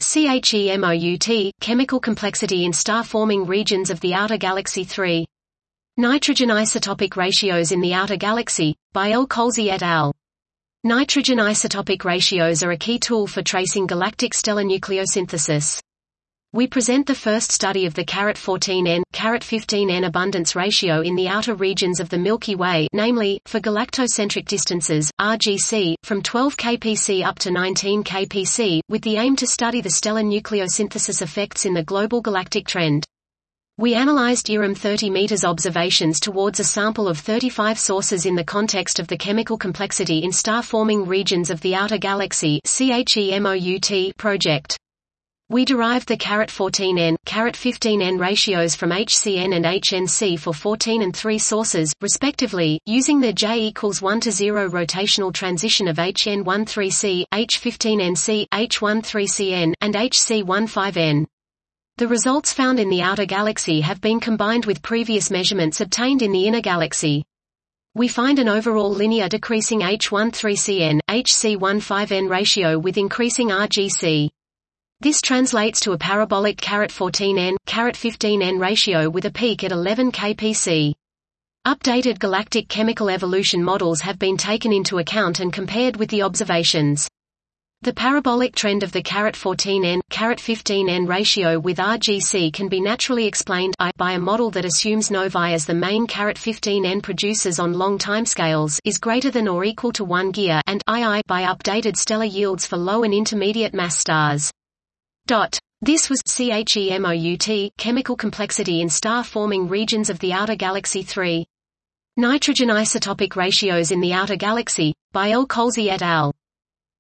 CHEMOUT, chemical complexity in star-forming regions of the outer galaxy. 3. Nitrogen isotopic ratios in the outer galaxy, by L. Colsey et al. Nitrogen isotopic ratios are a key tool for tracing galactic stellar nucleosynthesis. We present the first study of the 14N, 15N abundance ratio in the outer regions of the Milky Way, namely, for galactocentric distances, RGC, from 12 kpc up to 19 kpc, with the aim to study the stellar nucleosynthesis effects in the global galactic trend. We analyzed IRM 30 meters observations towards a sample of 35 sources in the context of the chemical complexity in star-forming regions of the outer galaxy (CHEMOUT) project. We derived the 14N, 15N ratios from HCN and HNC for 14 and 3 sources, respectively, using the J=1:0 rotational transition of HN13C, H15NC, H13CN, and HC15N. The results found in the outer galaxy have been combined with previous measurements obtained in the inner galaxy. We find an overall linear decreasing H13CN, HC15N ratio with increasing RGC. This translates to a parabolic 14N, 15N ratio with a peak at 11 kpc. Updated galactic chemical evolution models have been taken into account and compared with the observations. The parabolic trend of the 14N, 15N ratio with RGC can be naturally explained by a model that assumes novae as the main 15N producers on long timescales is greater than or equal to 1 GeA, and II by updated stellar yields for low and intermediate mass stars. This was CHEMOUT, chemical complexity in star-forming regions of the outer galaxy. 3. Nitrogen isotopic ratios in the outer galaxy, by L. Colsey et al.